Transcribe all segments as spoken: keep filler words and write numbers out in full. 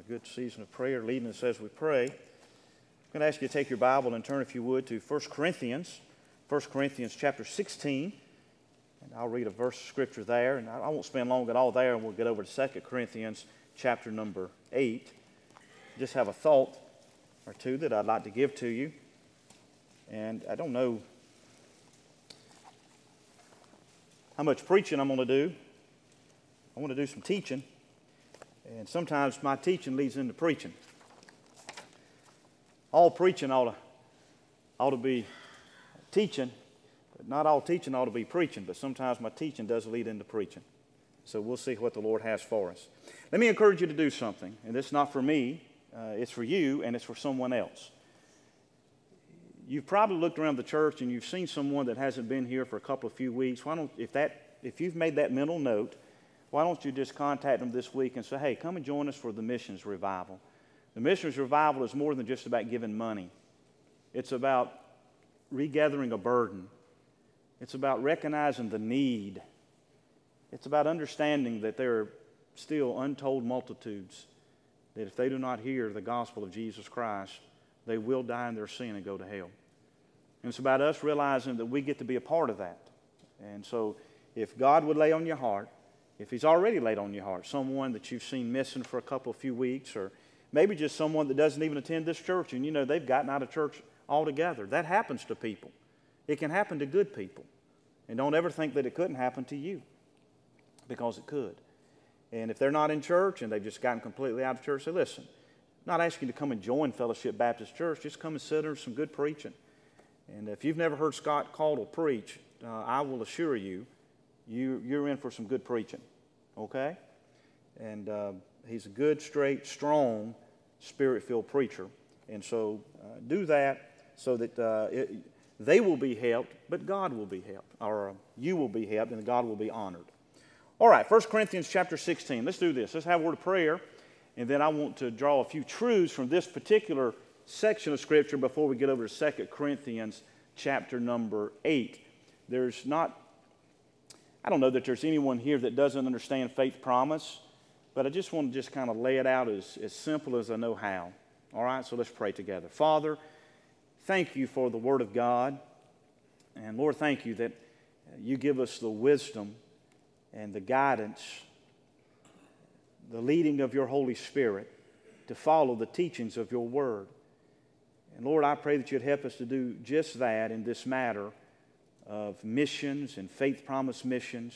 good season of prayer, leading us as we pray. I'm going to ask you to take your Bible and turn, if you would, to First Corinthians, First Corinthians chapter sixteen. And I'll read a verse of Scripture there, and I won't spend long at all there, and we'll get over to Second Corinthians chapter number eight. Just have a thought or two that I'd like to give to you. And I don't know how much preaching I'm going to do. I want to do some teaching. And sometimes my teaching leads into preaching. All preaching ought to, ought to be teaching, but not all teaching ought to be preaching. But sometimes my teaching does lead into preaching. So we'll see what the Lord has for us. Let me encourage you to do something. And it's not for me. Uh, it's for you, and it's for someone else. You've probably looked around the church and you've seen someone that hasn't been here for a couple of few weeks. Why don't, if that, if you've made that mental note, why don't you just contact them this week and say, hey, come and join us for the missions revival. The missions revival is more than just about giving money. It's about regathering a burden. It's about recognizing the need. It's about understanding that there are still untold multitudes that if they do not hear the gospel of Jesus Christ, they will die in their sin and go to hell. And it's about us realizing that we get to be a part of that. And so if God would lay on your heart, if He's already laid on your heart, someone that you've seen missing for a couple of few weeks, or maybe just someone that doesn't even attend this church and you know they've gotten out of church altogether. That happens to people. It can happen to good people. And don't ever think that it couldn't happen to you, because it could. And if they're not in church and they've just gotten completely out of church, say, listen, I'm not asking you to come and join Fellowship Baptist Church. Just come and sit under some good preaching. And if you've never heard Scott Caudill preach, uh, I will assure you, you, you're in for some good preaching. Okay? And uh, he's a good, straight, strong, Spirit-filled preacher. And so uh, do that so that uh, it, they will be helped, but God will be helped. Or uh, you will be helped, and God will be honored. All right, First Corinthians chapter sixteen. Let's do this. Let's have a word of prayer, and then I want to draw a few truths from this particular section of Scripture before we get over to Second Corinthians chapter number eight. There's not, I don't know that there's anyone here that doesn't understand faith promise, but I just want to just kind of lay it out as, as simple as I know how. All right, so let's pray together. Father, thank you for the Word of God, and Lord, thank you that you give us the wisdom and the guidance, the leading of your Holy Spirit to follow the teachings of your Word. And Lord, I pray that you'd help us to do just that in this matter of missions and faith promise missions.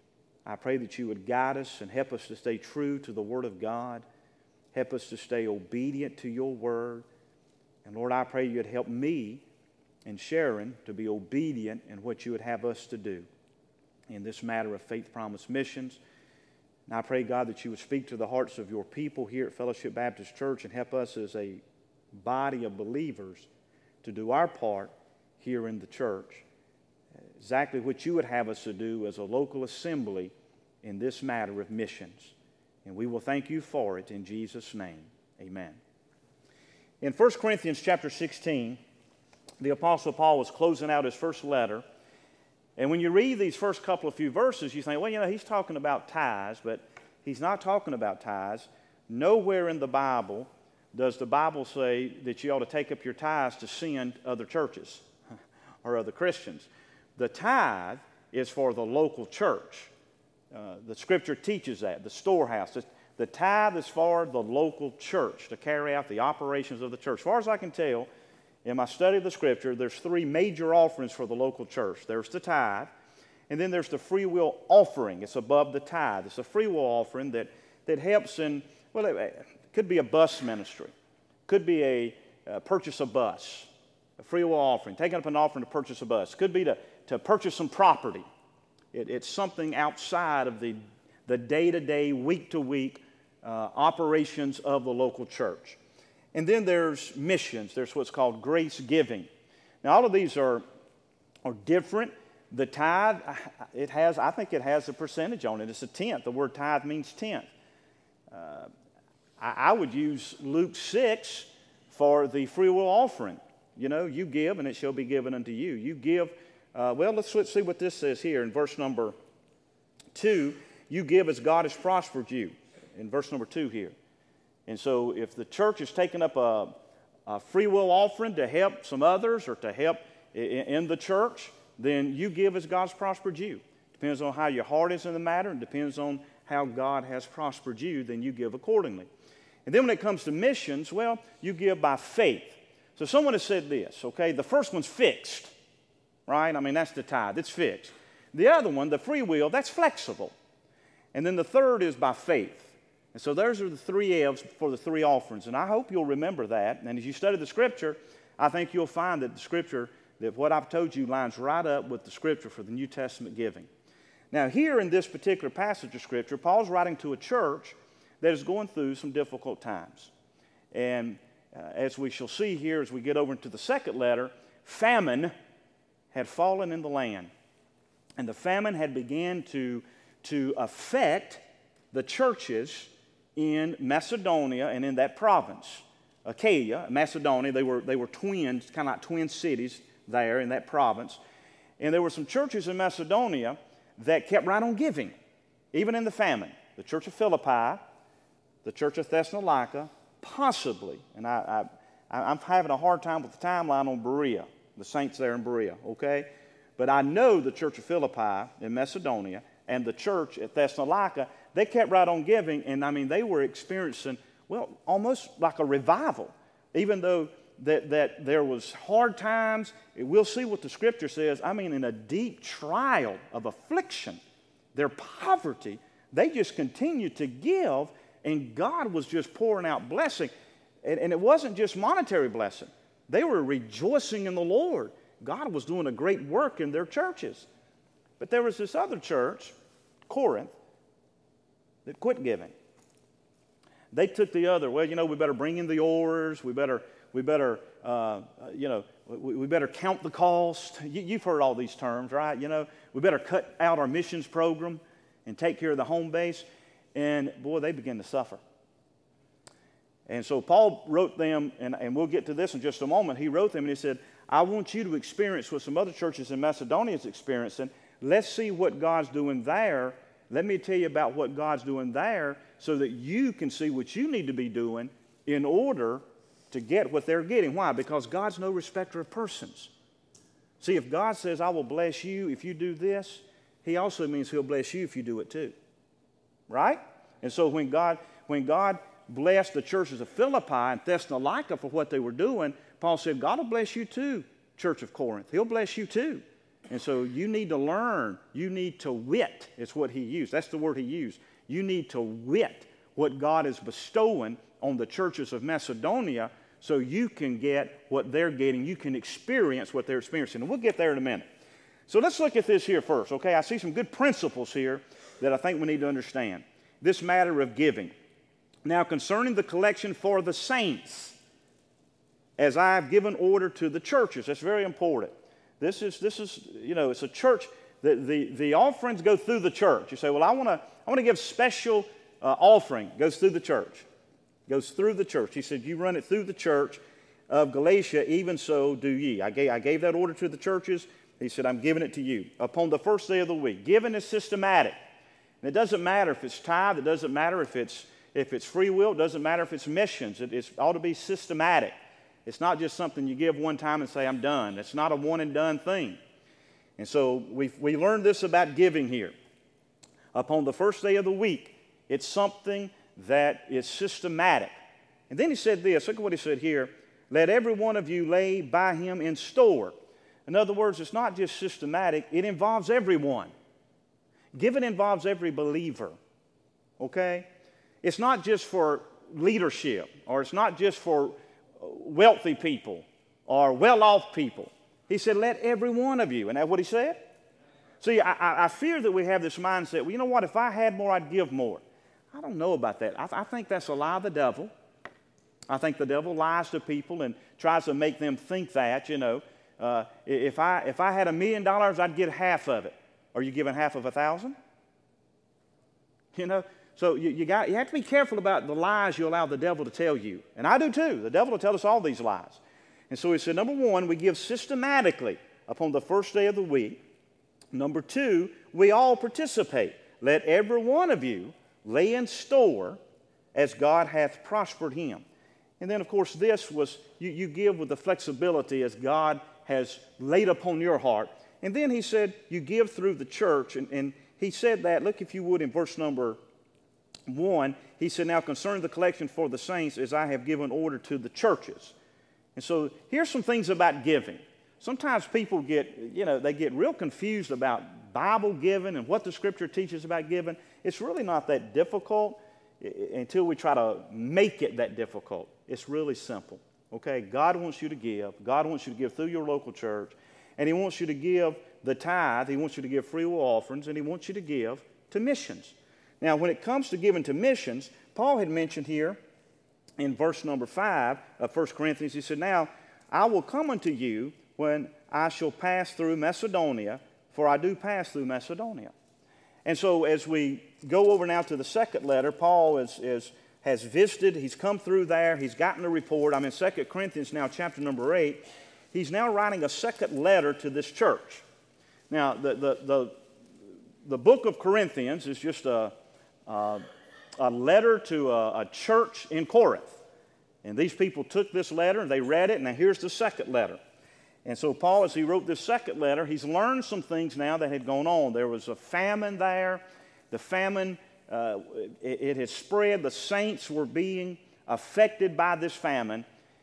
I pray that you would guide us and help us to stay true to the Word of God. Help us to stay obedient to your Word. And Lord, I pray you'd help me and Sharon to be obedient in what you would have us to do in this matter of faith promise missions. And I pray, God, that you would speak to the hearts of your people here at Fellowship Baptist Church and help us as a body of believers to do our part here in the church. Exactly what you would have us to do as a local assembly in this matter of missions. And we will thank you for it in Jesus' name. Amen. In First Corinthians chapter sixteen, the Apostle Paul was closing out his first letter. And when you read these first couple of few verses, you think, well, you know, he's talking about tithes, but he's not talking about tithes. Nowhere in the Bible does the Bible say that you ought to take up your tithes to send other churches or other Christians. The tithe is for the local church. Uh, the Scripture teaches that, the storehouse. The tithe is for the local church to carry out the operations of the church. As far as I can tell, in my study of the Scripture, there's three major offerings for the local church. There's the tithe, and then there's the free will offering. It's above the tithe. It's a free will offering that, that helps in, well, it could be a bus ministry. Could be a uh, purchase a bus, a free will offering, taking up an offering to purchase a bus. Could be to, to purchase some property. It, it's something outside of the, the day-to-day, week-to-week uh, operations of the local church. And then there's missions. There's what's called grace giving. Now, all of these are, are different. The tithe, it has, I think it has a percentage on it. It's a tenth. The word tithe means tenth. Uh, I, I would use Luke six for the free will offering. You know, you give and it shall be given unto you. You give, uh, well, let's, let's see what this says here in verse number two. You give as God has prospered you. In verse number two here. And so if the church is taking up a, a free will offering to help some others or to help in, in the church, then you give as God's prospered you. Depends on how your heart is in the matter, and depends on how God has prospered you, then you give accordingly. And then when it comes to missions, well, you give by faith. So someone has said this, okay, the first one's fixed, right? I mean, that's the tithe, it's fixed. The other one, the free will, that's flexible. And then the third is by faith. And so those are the three F's for the three offerings. And I hope you'll remember that. And as you study the Scripture, I think you'll find that the Scripture, that what I've told you lines right up with the Scripture for the New Testament giving. Now here in this particular passage of Scripture, Paul's writing to a church that is going through some difficult times. And uh, as we shall see here as we get over into the second letter, famine had fallen in the land. And the famine had begun to, to affect the churches in Macedonia and in that province. Achaia, Macedonia, they were, they were twins, kind of like twin cities there in that province. And there were some churches in Macedonia that kept right on giving, even in the famine. The church of Philippi, the church of Thessalonica, possibly, and I, I, I'm having a hard time with the timeline on Berea, the saints there in Berea, okay? But I know the church of Philippi in Macedonia and the church at Thessalonica, they kept right on giving, and I mean, they were experiencing, well, almost like a revival, even though that, that there was hard times. We'll see what the Scripture says. I mean, in a deep trial of affliction, their poverty, they just continued to give, and God was just pouring out blessing. And, and it wasn't just monetary blessing. They were rejoicing in the Lord. God was doing a great work in their churches. But there was this other church, Corinth, that quit giving. They took the other, well, you know, we better bring in the oars, we better, we better, uh, you know, we, we better count the cost. You, you've heard all these terms, right? You know, we better cut out our missions program and take care of the home base. And boy, they began to suffer. And so Paul wrote them, and, and we'll get to this in just a moment. He wrote them and he said, I want you to experience what some other churches in Macedonia is experiencing. Let's see what God's doing there. Let me tell you about what God's doing there so that you can see what you need to be doing in order to get what they're getting. Why? Because God's no respecter of persons. See, if God says, I will bless you if you do this, He also means He'll bless you if you do it too. Right? And so when God, when God blessed the churches of Philippi and Thessalonica for what they were doing, Paul said, God will bless you too, Church of Corinth. He'll bless you too. And so you need to learn. You need to wit. It's what he used. That's the word he used. You need to wit what God is bestowing on the churches of Macedonia so you can get what they're getting. You can experience what they're experiencing. And we'll get there in a minute. So let's look at this here first, okay? I see some good principles here that I think we need to understand. This matter of giving. Now, concerning the collection for the saints, as I have given order to the churches. That's very important. This is, this is you know, it's a church. The, the, the offerings go through the church. You say, well, I want to I want to give special uh, offering. Goes through the church. Goes through the church. He said, you run it through the church of Galatia, even so do ye. I gave, I gave that order to the churches. He said, I'm giving it to you. Upon the first day of the week. Giving is systematic. And it doesn't matter if it's tithe. It doesn't matter if it's, if it's free will. It doesn't matter if it's missions. It, it ought to be systematic. It's not just something you give one time and say, I'm done. It's not a one and done thing. And so we we learned this about giving here. Upon the first day of the week, it's something that is systematic. And then he said this, look at what he said here. Let every one of you lay by him in store. In other words, it's not just systematic, it involves everyone. Giving involves every believer. Okay? It's not just for leadership, or it's not just for wealthy people or well-off people. He said, let every one of you. And that's what he said? See, I, I fear that we have this mindset, well, you know what, if I had more, I'd give more. I don't know about that. I, I think that's a lie of the devil. I think the devil lies to people and tries to make them think that, you know. Uh, if, I, if I had a million dollars, I'd get half of it. Are you giving half of a thousand? You know? So you, you, got, you have to be careful about the lies you allow the devil to tell you. And I do too. The devil will tell us all these lies. And so he said, number one, we give systematically upon the first day of the week. Number two, we all participate. Let every one of you lay in store as God hath prospered him. And then, of course, this was, you, you give with the flexibility as God has laid upon your heart. And then he said, you give through the church. And, and he said that, look if you would, in verse number one, he said, now concerning the collection for the saints, as I have given order to the churches. And so here's some things about giving. Sometimes people get, you know, they get real confused about Bible giving and what the Scripture teaches about giving. It's really not that difficult until we try to make it that difficult. It's really simple, okay? God wants you to give. God wants you to give through your local church, and he wants you to give the tithe. He wants you to give free will offerings, and he wants you to give to missions. Now, when it comes to giving to missions, Paul had mentioned here in verse number five of First Corinthians, he said, now, I will come unto you when I shall pass through Macedonia, for I do pass through Macedonia. And so as we go over now to the second letter, Paul is, is, has visited, he's come through there, he's gotten a report. I'm in Second Corinthians now, chapter number eight. He's now writing a second letter to this church. Now, the, the, the, the book of Corinthians is just a, a, a letter to a, a church in Corinth. And these people took this letter and they read it, and now here's the second letter. And so Paul, as he wrote this second letter, he's learned some things now that had gone on. There was a famine there. The famine, uh, it, it had spread. The saints were being affected by this famine.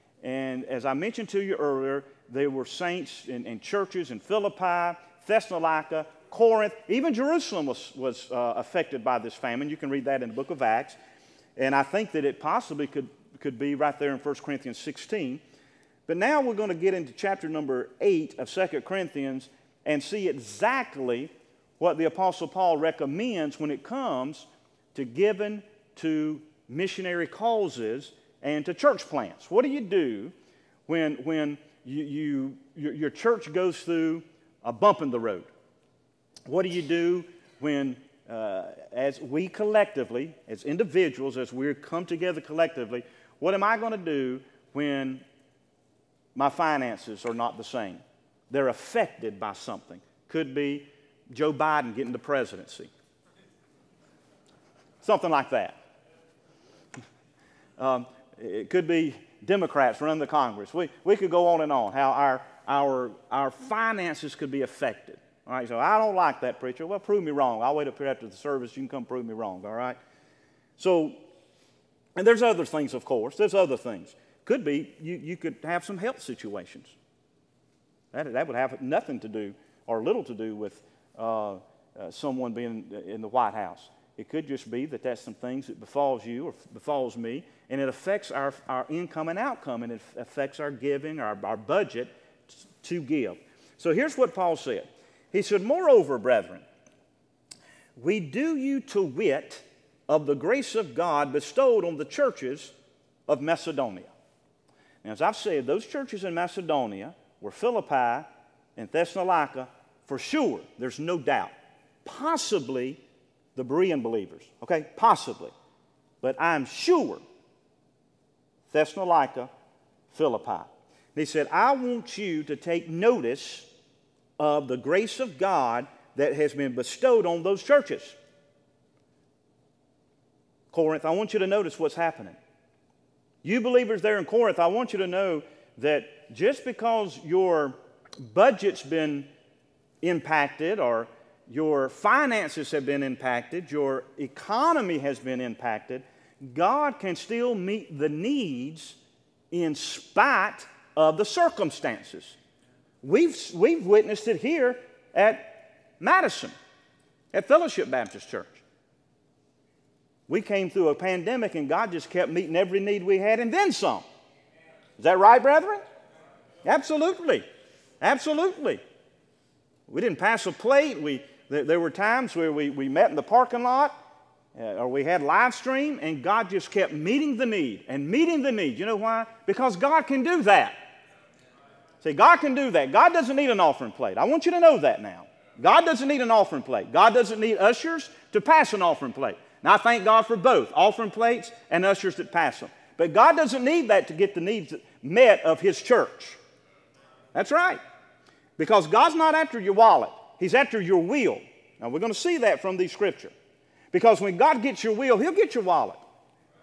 And as I mentioned to you earlier, there were saints in, in churches in Philippi, Thessalonica, Corinth. Even Jerusalem was, was uh, affected by this famine. You can read that in the book of Acts. And I think that it possibly could, could be right there in First Corinthians sixteen. But now we're going to get into chapter number eight of Second Corinthians and see exactly what the Apostle Paul recommends when it comes to giving to missionary causes and to church plants. What do you do when, when you, you, your, your church goes through a bump in the road? What do you do when, uh, as we collectively, as individuals, as we come together collectively, what am I going to do when my finances are not the same? They're affected by something. Could be Joe Biden getting the presidency. Something like that. Um, it could be Democrats running the Congress. We, we could go on and on, how our, our, our finances could be affected. All right, so I don't like that, preacher. Well, prove me wrong. I'll wait up here after the service. You can come prove me wrong, all right? So, and there's other things, of course. There's other things. Could be you, you could have some health situations. That, that would have nothing to do or little to do with uh, uh, someone being in the White House. It could just be that that's some things that befalls you or befalls me, and it affects our, our income and outcome, and it affects our giving, our, our budget to give. So here's what Paul said. He said, moreover, brethren, we do you to wit of the grace of God bestowed on the churches of Macedonia. Now, as I've said, those churches in Macedonia were Philippi and Thessalonica for sure. There's no doubt. Possibly the Berean believers. Okay? Possibly. But I'm sure Thessalonica, Philippi. And he said, I want you to take notice of the grace of God that has been bestowed on those churches. Corinth, I want you to notice what's happening. You believers there in Corinth, I want you to know that just because your budget's been impacted or your finances have been impacted, your economy has been impacted, God can still meet the needs in spite of the circumstances. We've, we've witnessed it here at Madison, at Fellowship Baptist Church. We came through a pandemic and God just kept meeting every need we had and then some. Is that right, brethren? Absolutely. Absolutely. We didn't pass a plate. We, there, there were times where we, we met in the parking lot uh, or we had live stream and God just kept meeting the need and meeting the need. You know why? Because God can do that. See, God can do that. God doesn't need an offering plate. I want you to know that now. God doesn't need an offering plate. God doesn't need ushers to pass an offering plate. Now, I thank God for both, offering plates and ushers that pass them. But God doesn't need that to get the needs met of His church. That's right. Because God's not after your wallet. He's after your will. Now, we're going to see that from these scriptures. Because when God gets your will, He'll get your wallet.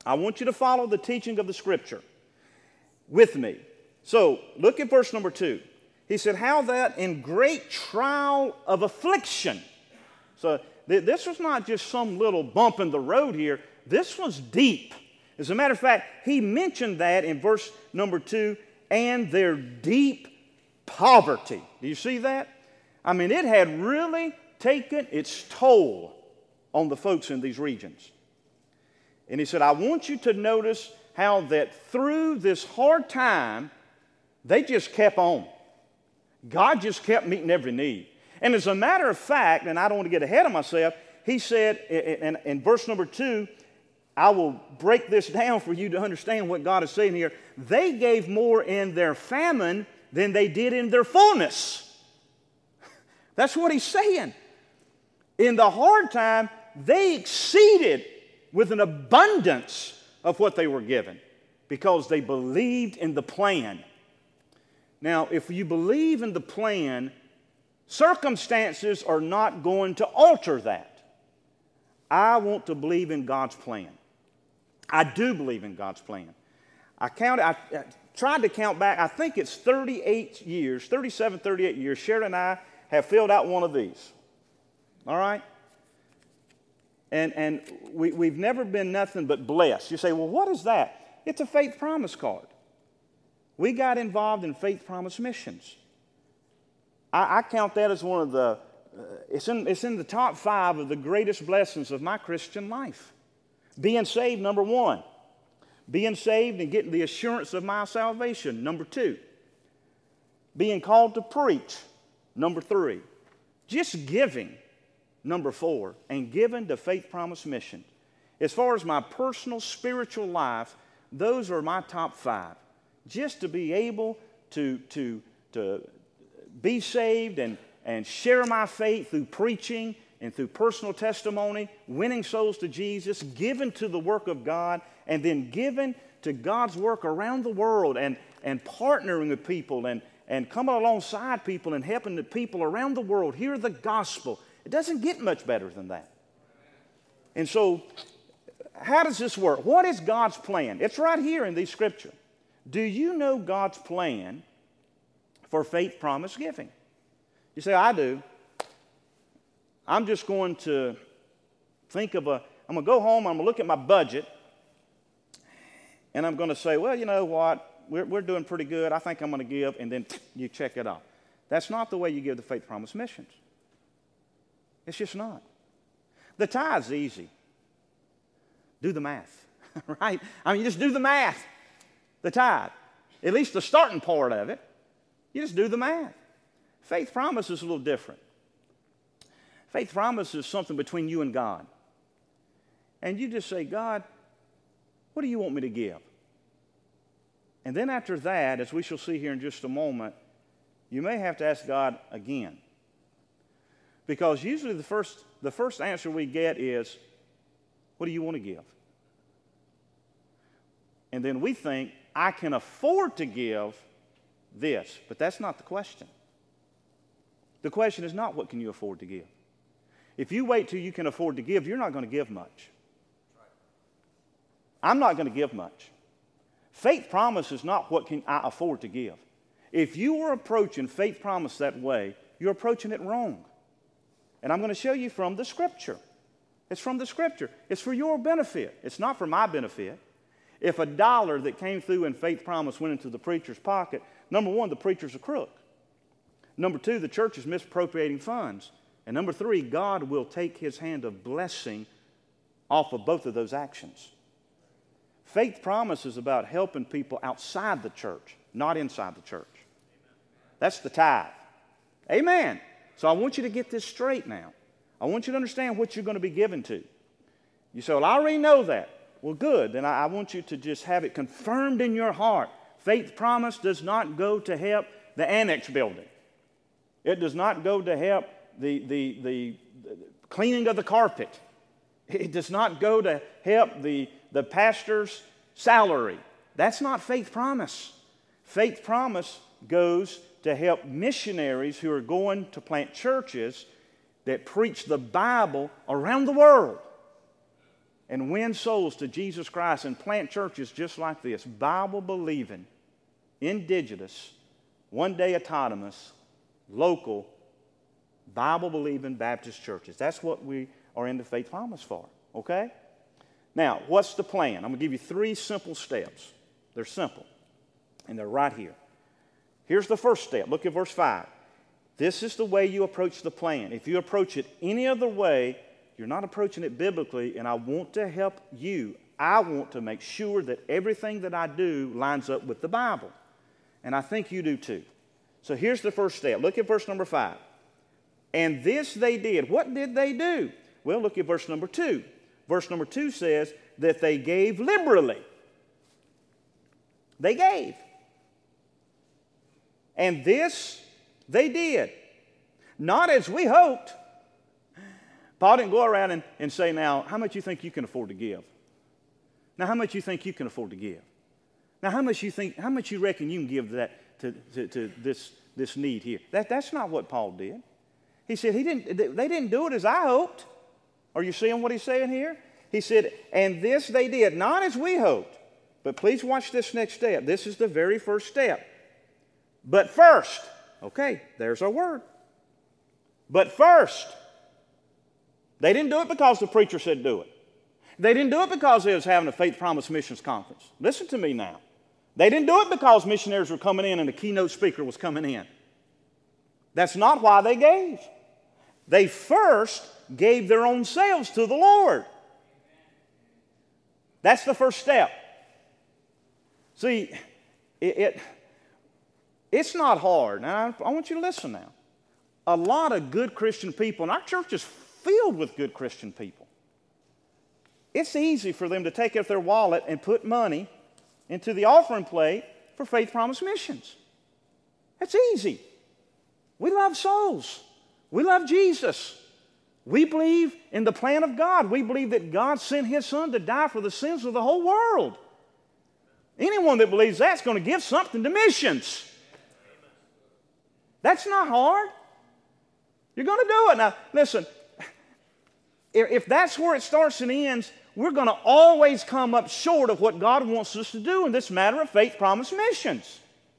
I want you to follow the teaching of the Scripture with me. So, look at verse number two. He said, how that in great trial of affliction. So, th- this was not just some little bump in the road here. This was deep. As a matter of fact, he mentioned that in verse number two, and their deep poverty. Do you see that? I mean, it had really taken its toll on the folks in these regions. And he said, I want you to notice how that through this hard time, they just kept on. God just kept meeting every need. And as a matter of fact, and I don't want to get ahead of myself, he said in, in, in verse number two, I will break this down for you to understand what God is saying here. They gave more in their famine than they did in their fullness. That's what he's saying. In the hard time, they exceeded with an abundance of what they were given because they believed in the plan. Now, if you believe in the plan, circumstances are not going to alter that. I want to believe in God's plan. I do believe in God's plan. I counted, I, I tried to count back, I think it's thirty-eight years, thirty-seven, thirty-eight years, Sharon and I have filled out one of these. All right? And, and we, we've never been nothing but blessed. You say, well, what is that? It's a faith promise card. We got involved in faith promise missions. I, I count that as one of the, uh, it's, in, it's in the top five of the greatest blessings of my Christian life. Being saved, number one. Being saved and getting the assurance of my salvation, number two. Being called to preach, number three. Just giving, number four. And giving to Faith Promise Mission. As far as my personal spiritual life, those are my top five. Just to be able to, to, to be saved and, and share my faith through preaching and through personal testimony, winning souls to Jesus, given to the work of God, and then given to God's work around the world and, and partnering with people and, and coming alongside people and helping the people around the world hear the gospel. It doesn't get much better than that. And so, how does this work? What is God's plan? It's right here in these scriptures. Do you know God's plan for faith promise giving? You say, I do. I'm just going to think of a, I'm going to go home, I'm going to look at my budget, and I'm going to say, well, you know what, we're, we're doing pretty good, I think I'm going to give, and then you check it off. That's not the way you give the Faith Promise missions. It's just not. The tithe's easy. Do the math, right? I mean, you just do the math. The tithe, at least the starting part of it, you just do the math. Faith promise is a little different. Faith promise is something between you and God. And you just say, God, what do you want me to give? And then after that, as we shall see here in just a moment, you may have to ask God again. Because usually the first, the first answer we get is, what do you want to give? And then we think, I can afford to give this. But that's not the question. The question is not what can you afford to give. If you wait till you can afford to give, you're not going to give much. I'm not going to give much. Faith promise is not what can I afford to give. If you are approaching faith promise that way, you're approaching it wrong. And I'm going to show you from the Scripture. It's from the Scripture. It's for your benefit. It's not for my benefit. If a dollar that came through in faith promise went into the preacher's pocket, number one, the preacher's a crook. Number two, the church is misappropriating funds. And number three, God will take his hand of blessing off of both of those actions. Faith promise is about helping people outside the church, not inside the church. That's the tithe. Amen. So I want you to get this straight now. I want you to understand what you're going to be given to. You say, well, I already know that. Well, good. Then I want you to just have it confirmed in your heart. Faith promise does not go to help the annex building. It does not go to help the, the, the, the cleaning of the carpet. It does not go to help the, the pastor's salary. That's not faith promise. Faith promise goes to help missionaries who are going to plant churches that preach the Bible around the world. and win souls to Jesus Christ and plant churches just like this, Bible-believing, indigenous, one-day autonomous, local, Bible-believing Baptist churches. That's what we are in the Faith Promise for, okay? Now, what's the plan? I'm going to give you three simple steps. They're simple, and they're right here. Here's the first step. Look at verse five. This is the way you approach the plan. If you approach it any other way, you're not approaching it biblically, and I want to help you. I want to make sure that everything that I do lines up with the Bible. And I think you do too. So here's the first step. Look at verse number five. And this they did. What did they do? Well, look at verse number two. Verse number two says that they gave liberally. They gave. And this they did. Not as we hoped. Paul didn't go around and, and say, now, how much you think you can afford to give? Now, how much you think you can afford to give? Now, how much you think, how much you reckon you can give to that to, to, to this, this need here? That, that's not what Paul did. He said he didn't, they didn't do it as I hoped. Are you seeing what he's saying here? He said, and this they did, not as we hoped. But please watch this next step. This is the very first step. But first, okay, there's our word. But first, they didn't do it because the preacher said do it. They didn't do it because they was having a Faith Promise Missions Conference. Listen to me now. They didn't do it because missionaries were coming in and a keynote speaker was coming in. That's not why they gave. They first gave their own selves to the Lord. That's the first step. See, it, it, it's not hard. Now, I want you to listen now. A lot of good Christian people, and our church is filled with good Christian people. It's easy for them to take out their wallet and put money into the offering plate for Faith Promise Missions. That's easy. We love souls. We love Jesus. We believe in the plan of God. We believe that God sent His Son to die for the sins of the whole world. Anyone that believes that's going to give something to missions. That's not hard. You're going to do it. Now, listen, if that's where it starts and ends, we're going to always come up short of what God wants us to do in this matter of Faith Promise Missions.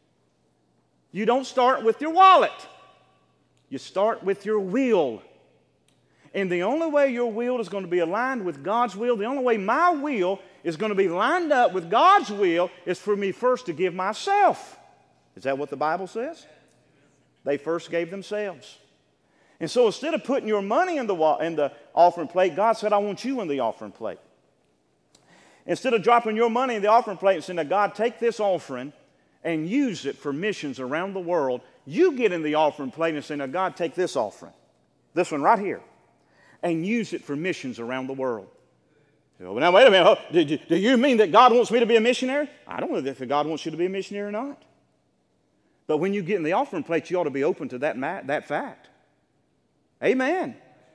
You don't start with your wallet. You start with your will. And the only way your will is going to be aligned with God's will, the only way my will is going to be lined up with God's will is for me first to give myself. Is that what the Bible says? They first gave themselves. And so instead of putting your money in the, in the offering plate, God said, I want you in the offering plate. Instead of dropping your money in the offering plate and saying, now God, take this offering and use it for missions around the world, you get in the offering plate and say, now God, take this offering, this one right here, and use it for missions around the world. You know, now, wait a minute. Do you, do you mean that God wants me to be a missionary? I don't know if God wants you to be a missionary or not. But when you get in the offering plate, you ought to be open to that, that fact. Amen.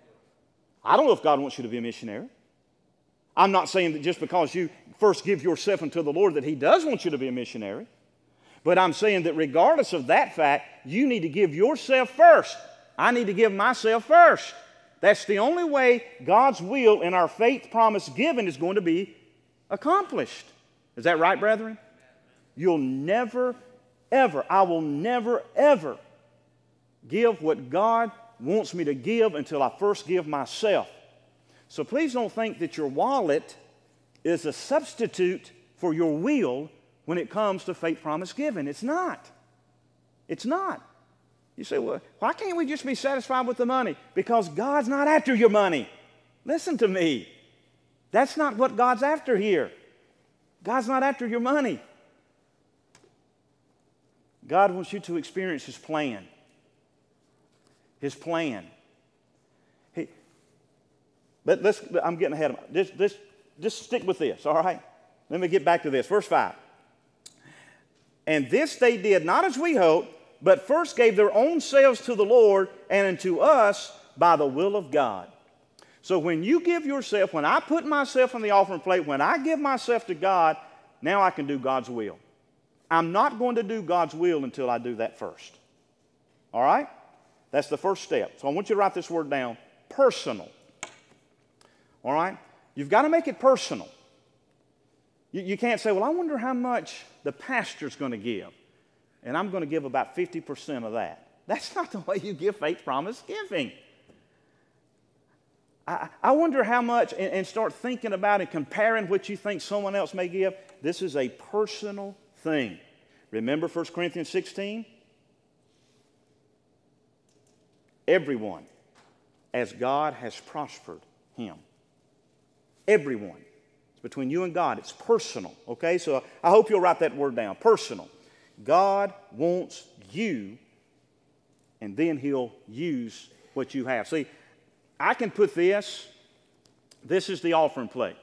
I don't know if God wants you to be a missionary. I'm not saying that just because you first give yourself unto the Lord that He does want you to be a missionary. But I'm saying that regardless of that fact, you need to give yourself first. I need to give myself first. That's the only way God's will in our faith promise given is going to be accomplished. Is that right, brethren? You'll never, ever, I will never, ever give what God wants me to give until I first give myself. So please don't think that your wallet is a substitute for your will when it comes to faith promise giving. It's not. It's not. You say, well, why can't we just be satisfied with the money? Because God's not after your money. Listen to me. That's not what God's after here. God's not after your money. God wants you to experience His plan. His plan. He, but let's, I'm getting ahead of it. Just, just, just stick with this, all right? Let me get back to this. Verse five. And this they did not as we hoped, but first gave their own selves to the Lord and unto us by the will of God. So when you give yourself, when I put myself on the offering plate, when I give myself to God, now I can do God's will. I'm not going to do God's will until I do that first. All right? That's the first step. So I want you to write this word down, personal. All right? You You've got to make it personal. You, you can't say, well, I wonder how much the pastor's going to give, and I'm going to give about fifty percent of that. That's not the way you give faith promise giving. I, I wonder how much, and, and start thinking about and comparing what you think someone else may give. This is a personal thing. Remember First Corinthians sixteen? Everyone, as God has prospered him. Everyone. It's between you and God. It's personal. Okay? So I hope you'll write that word down. Personal. God wants you, and then he'll use what you have. See, I can put this, this is the offering plate.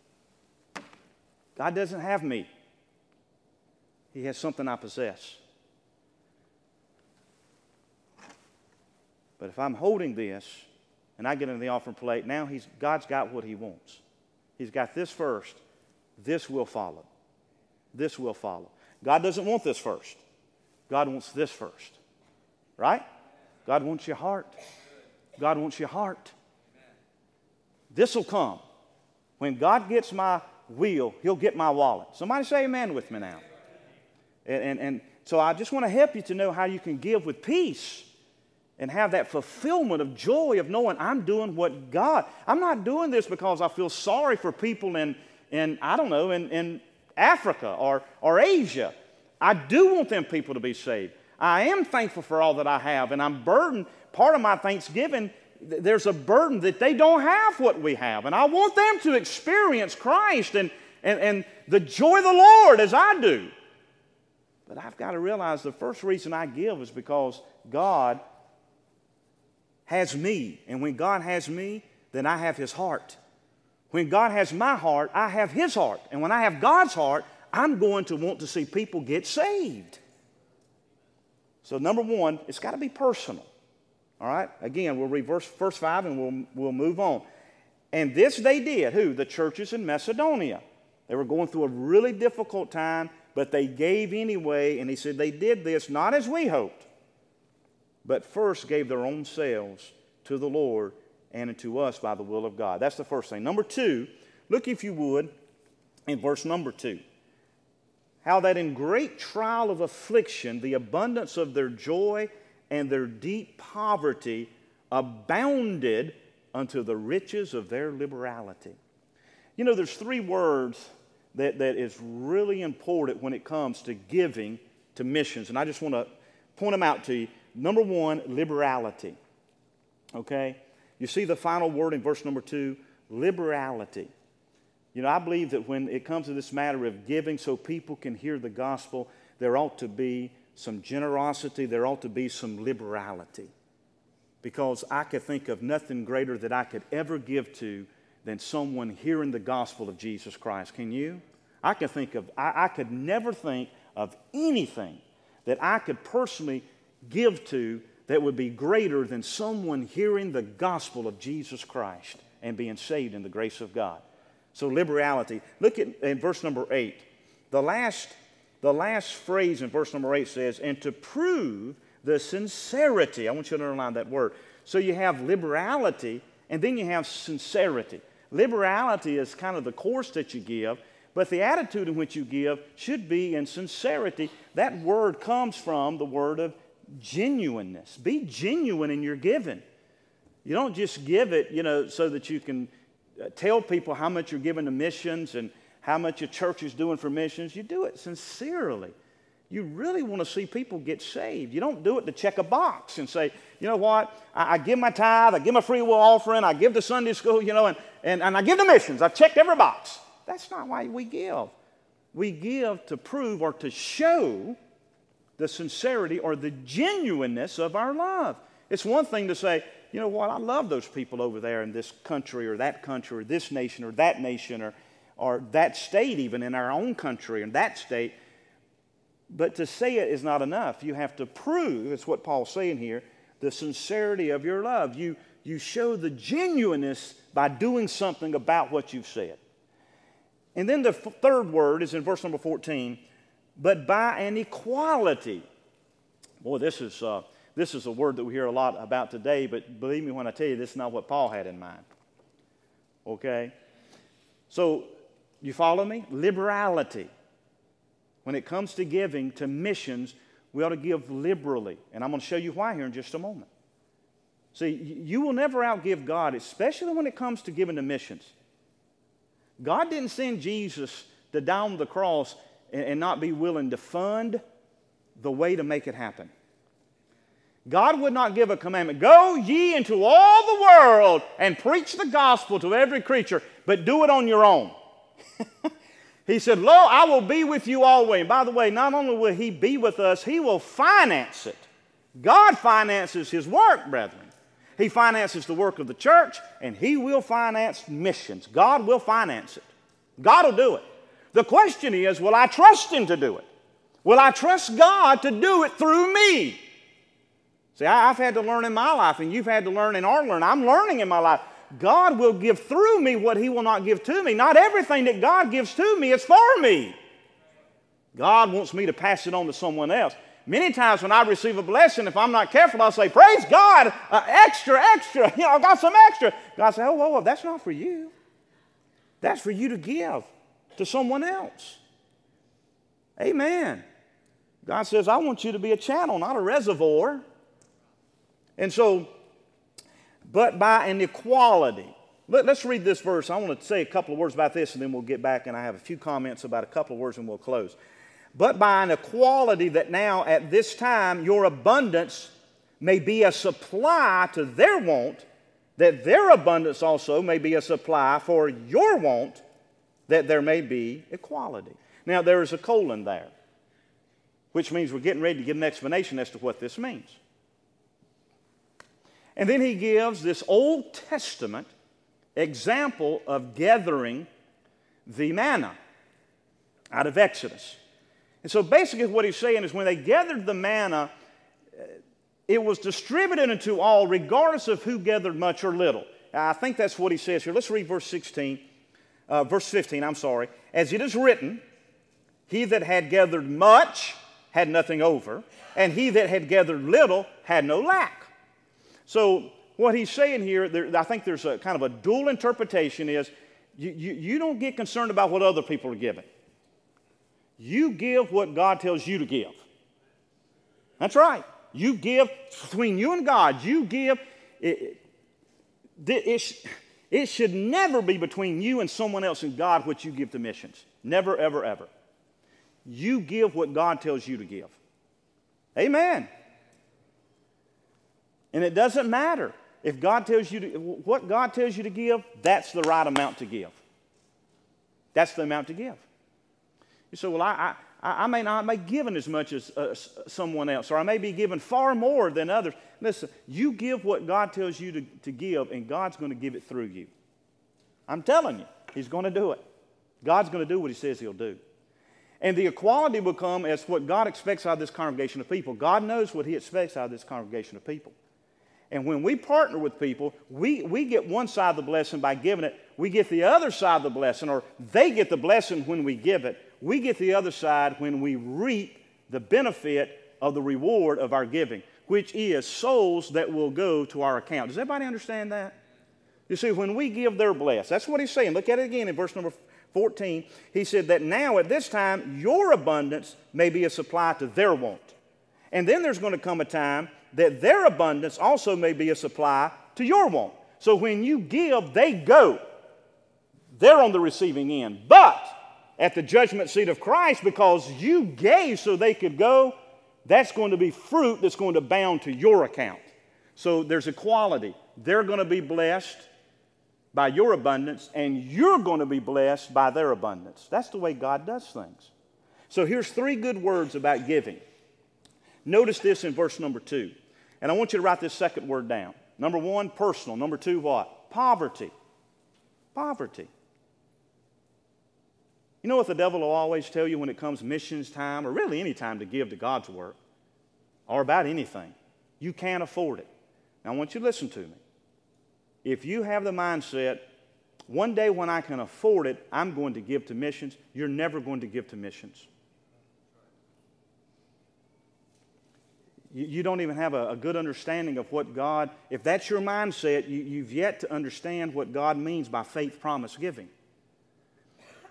God doesn't have me. He has something I possess. But if I'm holding this and I get into the offering plate, now he's, God's got what he wants. He's got this first. This will follow. This will follow. God doesn't want this first. God wants this first. Right? God wants your heart. God wants your heart. This will come. When God gets my wheel, he'll get my wallet. Somebody say amen with me now. And, and, and so I just want to help you to know how you can give with peace and have that fulfillment of joy of knowing I'm doing what God. I'm not doing this because I feel sorry for people in, in I don't know, in, in Africa or, or Asia. I do want them people to be saved. I am thankful for all that I have, and I'm burdened. Part of my thanksgiving, there's a burden that they don't have what we have, and I want them to experience Christ and, and, and the joy of the Lord as I do. But I've got to realize the first reason I give is because God has me. And when God has me, then I have his heart. When God has my heart, I have his heart. And when I have God's heart, I'm going to want to see people get saved. So number one, it's got to be personal. All right? Again, we'll read verse, verse five and we'll, we'll move on. And this they did. Who? The churches in Macedonia. They were going through a really difficult time, but they gave anyway. And he said they did this not as we hoped, but first gave their own selves to the Lord and to us by the will of God. That's the first thing. Number two, look if you would in verse number two. How that in great trial of affliction, the abundance of their joy and their deep poverty abounded unto the riches of their liberality. You know, there's three words that, that is really important when it comes to giving to missions. And I just want to point them out to you. Number one, liberality. Okay? You see the final word in verse number two, liberality. You know, I believe that when it comes to this matter of giving so people can hear the gospel, there ought to be some generosity, there ought to be some liberality. Because I could think of nothing greater that I could ever give to than someone hearing the gospel of Jesus Christ. Can you? I could think of, I, I could never think of anything that I could personally give to that would be greater than someone hearing the gospel of Jesus Christ and being saved in the grace of God. So liberality. Look at in verse number eight. The last, the last phrase in verse number eight says, and to prove the sincerity. I want you to underline that word. So you have liberality and then you have sincerity. Liberality is kind of the course that you give, but the attitude in which you give should be in sincerity. That word comes from the word of genuineness. Be genuine in your giving. You don't just give it, you know, so that you can tell people how much you're giving to missions and how much your church is doing for missions. You do it sincerely. You really want to see people get saved. You don't do it to check a box and say, you know what, I, I give my tithe, I give my free will offering, I give to Sunday school, you know, and, and, and I give to missions. I've checked every box. That's not why we give. We give to prove or to show the sincerity or the genuineness of our love. It's one thing to say, you know what, I love those people over there in this country or that country or this nation or that nation or, or that state even in our own country and that state. But to say it is not enough. You have to prove, that's what Paul's saying here, the sincerity of your love. You, you show the genuineness by doing something about what you've said. And then the f- third word is in verse number fourteen, but by an equality. Boy, this is, uh, this is a word that we hear a lot about today, but believe me when I tell you, this is not what Paul had in mind. Okay? So, you follow me? Liberality. When it comes to giving to missions, we ought to give liberally. And I'm going to show you why here in just a moment. See, you will never outgive God, especially when it comes to giving to missions. God didn't send Jesus to die on the cross and not be willing to fund the way to make it happen. God would not give a commandment, go ye into all the world and preach the gospel to every creature, but do it on your own. He said, lo, I will be with you always. And by the way, not only will he be with us, he will finance it. God finances his work, brethren. He finances the work of the church, and he will finance missions. God will finance it. God will do it. The question is, will I trust him to do it? Will I trust God to do it through me? See, I've had to learn in my life, and you've had to learn in our learning. I'm learning in my life. God will give through me what he will not give to me. Not everything that God gives to me is for me. God wants me to pass it on to someone else. Many times when I receive a blessing, if I'm not careful, I'll say, praise God, uh, extra, extra. You know, I got some extra. God says, oh, whoa, whoa, that's not for you. That's for you to give to someone else. Amen. God says, I want you to be a channel, not a reservoir. And so, but by an equality. Let, let's read this verse. I want to say a couple of words about this, and then we'll get back, and I have a few comments about a couple of words, and we'll close. But by an equality that now at this time your abundance may be a supply to their want, that their abundance also may be a supply for your want, that there may be equality. Now there is a colon there, which means we're getting ready to get an explanation as to what this means. And then he gives this Old Testament example of gathering the manna out of Exodus. And so basically what he's saying is when they gathered the manna, it was distributed unto all regardless of who gathered much or little. I think that's what he says here. Let's read verse sixteen, uh, verse fifteen, I'm sorry. As it is written, he that had gathered much had nothing over, and he that had gathered little had no lack. So what he's saying here, there, I think there's a kind of a dual interpretation is you, you, you don't get concerned about what other people are giving. You give what God tells you to give. That's right. You give between you and God. You give. It, it, it, it should never be between you and someone else and God what you give to missions. Never, ever, ever. You give what God tells you to give. Amen. And it doesn't matter if God tells you to, what God tells you to give, that's the right amount to give. That's the amount to give. You say, well, I, I, I may not be giving as much as uh, someone else, or I may be giving far more than others. Listen, you give what God tells you to, to give, and God's going to give it through you. I'm telling you, he's going to do it. God's going to do what he says he'll do. And the equality will come as what God expects out of this congregation of people. God knows what he expects out of this congregation of people. And when we partner with people, we, we get one side of the blessing by giving it. We get the other side of the blessing, or they get the blessing when we give it. We get the other side when we reap the benefit of the reward of our giving, which is souls that will go to our account. Does everybody understand that? You see, when we give, they're blessed. That's what he's saying. Look at it again in verse number fourteen. He said that now at this time your abundance may be a supply to their want. And then there's going to come a time that their abundance also may be a supply to your want. So when you give, they go. They're on the receiving end. But at the judgment seat of Christ, because you gave so they could go, that's going to be fruit that's going to bound to your account. So there's equality. They're going to be blessed by your abundance, and you're going to be blessed by their abundance. That's the way God does things. So here's three good words about giving. Notice this in verse number two. And I want you to write this second word down. Number one, personal. Number two, what? Poverty. Poverty. You know what the devil will always tell you when it comes missions time, or really any time to give to God's work, or about anything? You can't afford it. Now I want you to listen to me. If you have the mindset, one day when I can afford it, I'm going to give to missions, you're never going to give to missions. You, you don't even have a, a good understanding of what God, if that's your mindset, you, you've yet to understand what God means by faith promise giving.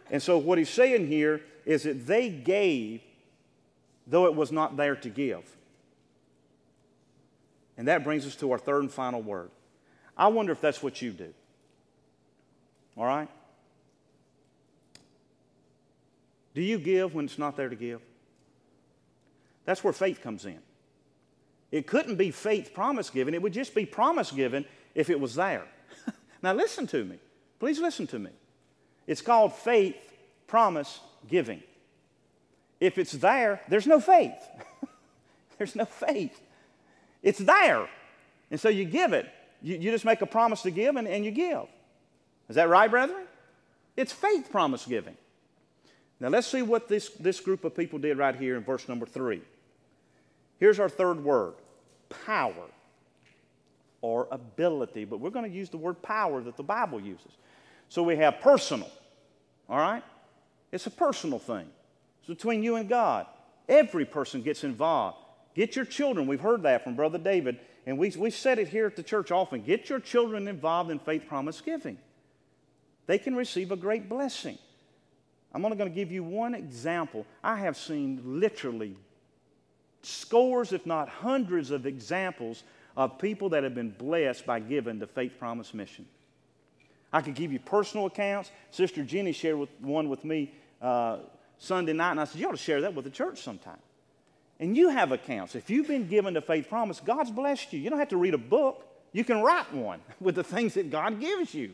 And so what he's saying here is that they gave, though it was not there to give. And that brings us to our third and final word. I wonder if that's what you do. All right? Do you give when it's not there to give? That's where faith comes in. It couldn't be faith promise giving. It would just be promise giving if it was there. Now listen to me. Please listen to me. It's called faith promise giving. If it's there, there's no faith. There's no faith. It's there. And so you give it. You, you just make a promise to give and, and you give. Is that right, brethren? It's faith promise giving. Now let's see what this, this group of people did right here in verse number three. Here's our third word, power or ability. But we're going to use the word power that the Bible uses. So we have personal, all right? It's a personal thing. It's between you and God. Every person gets involved. Get your children. We've heard that from Brother David. And we, we said it here at the church often. Get your children involved in faith promise giving. They can receive a great blessing. I'm only going to give you one example. I have seen literally scores, if not hundreds, of examples of people that have been blessed by giving to Faith Promise Mission. I could give you personal accounts. Sister Jenny shared with, one with me uh, Sunday night, and I said, you ought to share that with the church sometime. And you have accounts. If you've been given to Faith Promise, God's blessed you. You don't have to read a book. You can write one with the things that God gives you.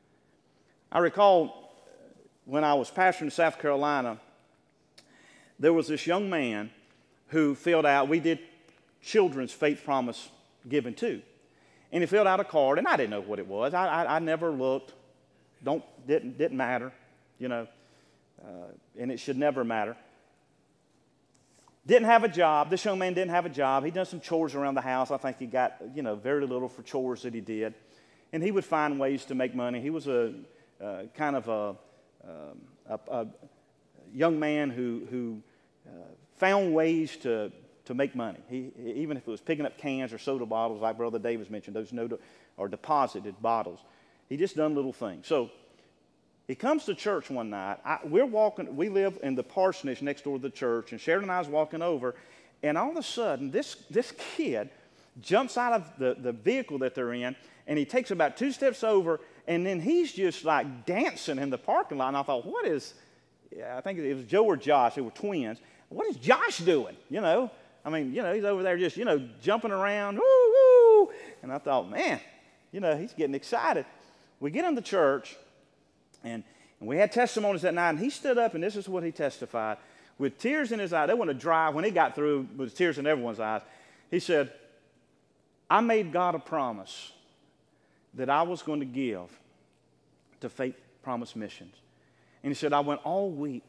I recall when I was pastoring in South Carolina, there was this young man who filled out, we did children's Faith Promise giving too. And he filled out a card, and I didn't know what it was. I, I, I never looked. Don't, didn't, didn't matter, you know, uh, and it should never matter. Didn't have a job. This young man didn't have a job. He'd done some chores around the house. I think he got, you know, very little for chores that he did. And he would find ways to make money. He was a uh, kind of a, um, a, a young man who, who uh, found ways to, to make money. He, even if it was picking up cans or soda bottles, like Brother Davis mentioned, those no, or deposited bottles. He just done little things. So he comes to church one night. I, we're walking, we live in the parsonage next door to the church, and Sharon and I was walking over, and all of a sudden, this, this kid jumps out of the, the vehicle that they're in, and he takes about two steps over, and then he's just like dancing in the parking lot. And I thought, what is, yeah, I think it was Joe or Josh, they were twins. What is Josh doing? You know, I mean, you know, he's over there just, you know, jumping around, woo, woo. And I thought, man, you know, he's getting excited. We get into church, and, and we had testimonies that night, and he stood up, and this is what he testified. With tears in his eyes, they want to dry, when he got through with tears in everyone's eyes, he said, I made God a promise that I was going to give to Faith Promise Missions. And he said, I went all week.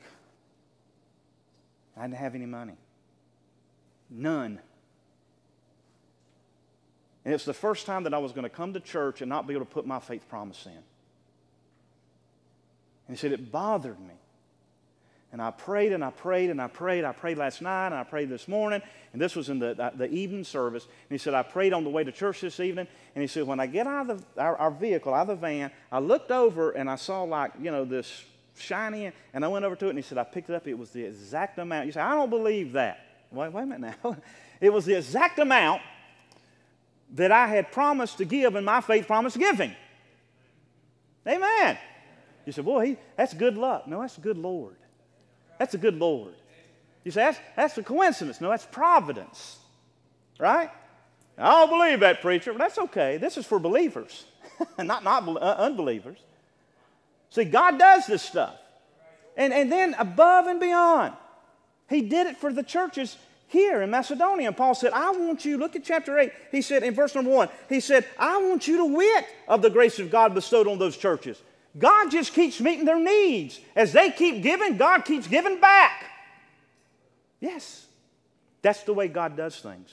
I didn't have any money. None. And it's the first time that I was going to come to church and not be able to put my faith promise in. And he said, it bothered me. And I prayed and I prayed and I prayed. I prayed last night and I prayed this morning. And this was in the, the, the evening service. And he said, I prayed on the way to church this evening. And he said, when I get out of the, our, our vehicle, out of the van, I looked over and I saw like, you know, this shiny, and I went over to it and he said, I picked it up. It was the exact amount. You say, I don't believe that. Wait, wait a minute now. It was the exact amount that I had promised to give in my faith promise giving. Amen. You say, boy, he, that's good luck. No, that's the good Lord. That's a good Lord. You say, that's, that's a coincidence. No, that's providence. Right? I don't believe that, preacher. But that's okay. This is for believers, not, not uh, unbelievers. See, God does this stuff. And, and then above and beyond, he did it for the churches here in Macedonia. And Paul said, I want you, look at chapter eight. He said in verse number one, he said, I want you to wit of the grace of God bestowed on those churches. God just keeps meeting their needs. As they keep giving, God keeps giving back. Yes, that's the way God does things.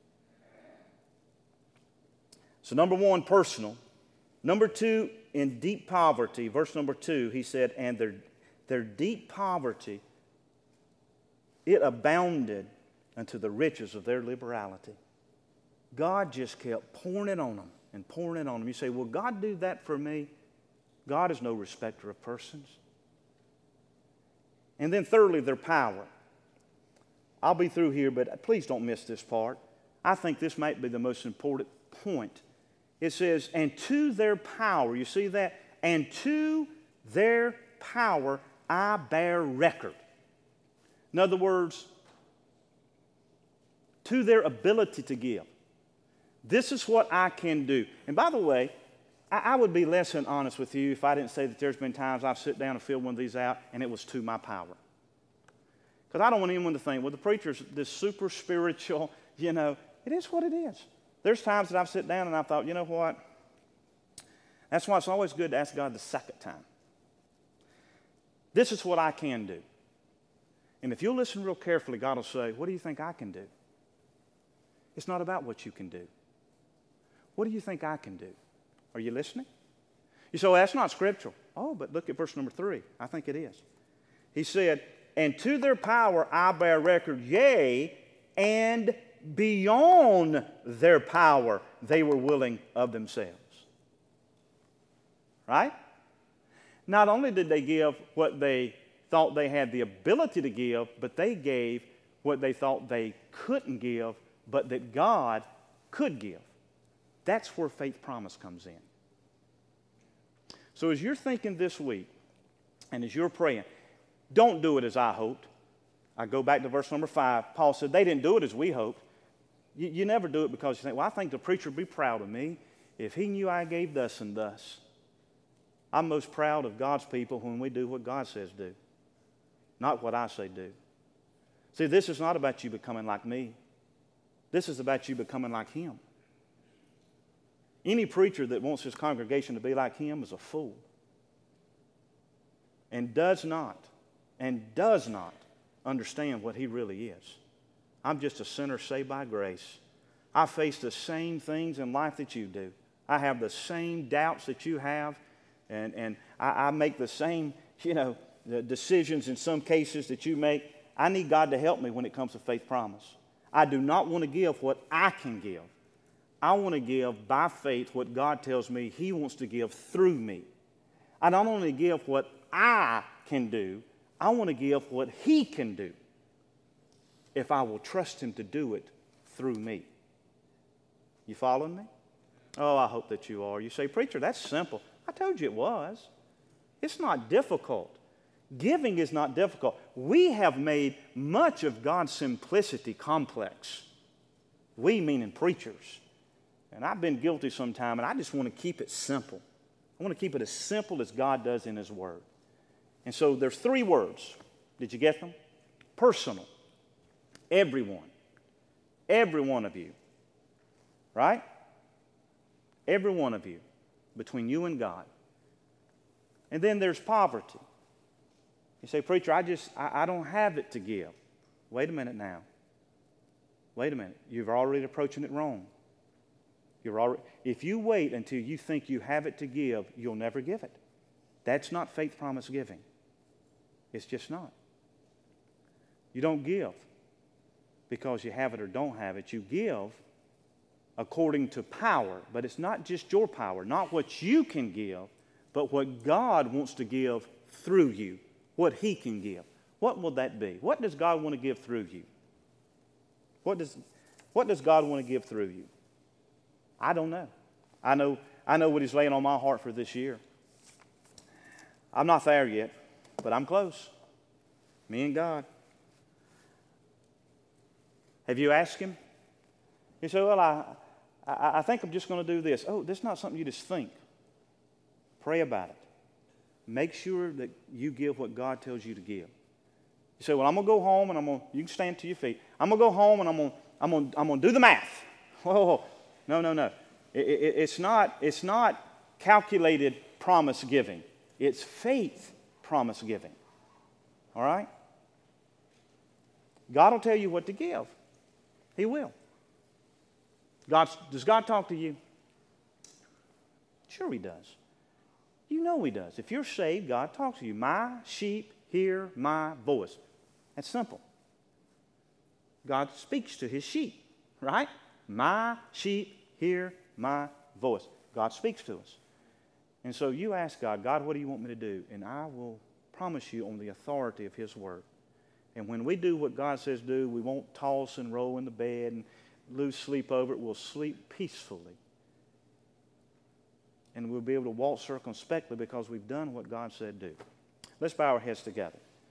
So number one, personal. Number two, in deep poverty. Verse number two, he said, and their, their deep poverty, it abounded unto the riches of their liberality. God just kept pouring it on them and pouring it on them. You say, will God do that for me? God is no respecter of persons. And then thirdly, their power. I'll be through here, but please don't miss this part. I think this might be the most important point. It says, and to their power, you see that? And to their power I bear record. In other words, to their ability to give. This is what I can do. And by the way, I, I would be less than honest with you if I didn't say that there's been times I've sit down and filled one of these out and it was to my power. Because I don't want anyone to think, well, the preacher's this super spiritual, you know. It is what it is. There's times that I've sit down and I've thought, you know what? That's why it's always good to ask God the second time. This is what I can do. And if you'll listen real carefully, God will say, what do you think I can do? It's not about what you can do. What do you think I can do? Are you listening? You say, well, that's not scriptural. Oh, but look at verse number three. I think it is. He said, and to their power I bear record, yea, and beyond their power they were willing of themselves. Right? Not only did they give what they thought they had the ability to give, but they gave what they thought they couldn't give, but that God could give. That's where faith promise comes in. So as you're thinking this week, and as you're praying, don't do it as I hoped. I go back to verse number five. Paul said, they didn't do it as we hoped. You, you never do it because you think, well, I think the preacher would be proud of me if he knew I gave thus and thus. I'm most proud of God's people when we do what God says do, not what I say do. See, this is not about you becoming like me. This is about you becoming like Him. Any preacher that wants his congregation to be like him is a fool. And does not, and does not understand what he really is. I'm just a sinner saved by grace. I face the same things in life that you do. I have the same doubts that you have, and, and I, I make the same, you know, the decisions in some cases that you make. I need God to help me when it comes to faith promise. I do not want to give what I can give. I want to give by faith what God tells me He wants to give through me. I don't want to give what I can do. I want to give what He can do if I will trust Him to do it through me. You following me? Oh, I hope that you are. You say, preacher, that's simple. I told you it was. It's not difficult. Giving is not difficult. We have made much of God's simplicity complex. We meaning preachers. And I've been guilty sometime, and I just want to keep it simple. I want to keep it as simple as God does in His Word. And so there's three words. Did you get them? Personal. Everyone. Every one of you. Right? Every one of you. Between you and God. And then there's poverty. You say, preacher, I just, I, I don't have it to give. Wait a minute now. Wait a minute. You're already approaching it wrong. You're already, if you wait until you think you have it to give, you'll never give it. That's not faith promise giving. It's just not. You don't give because you have it or don't have it. You give according to power. But it's not just your power, not what you can give, but what God wants to give through you, what He can give. What will that be? What does God want to give through you? What does, what does God want to give through you? I don't know. I know, I know what He's laying on my heart for this year. I'm not there yet, but I'm close. Me and God. Have you asked Him? You say, well, I, I, I think I'm just going to do this. Oh, this is not something you just think. Pray about it. Make sure that you give what God tells you to give. You say, well, I'm going to go home and I'm going to, you can stand to your feet. I'm going to go home and I'm going to, I'm going to, I'm going to do the math. Whoa, no, no, no. It, it, it's not, it's not calculated promise giving. It's faith promise giving. All right? God will tell you what to give. He will. God, does God talk to you? Sure He does. You know He does. If you're saved, God talks to you. My sheep hear my voice. That's simple. God speaks to His sheep, right? My sheep hear my voice. God speaks to us. And so you ask God, God, what do you want me to do? And I will promise you on the authority of His Word. And when we do what God says do, we won't toss and roll in the bed and lose sleep over it. We'll sleep peacefully. And we'll be able to walk circumspectly because we've done what God said do. Let's bow our heads together.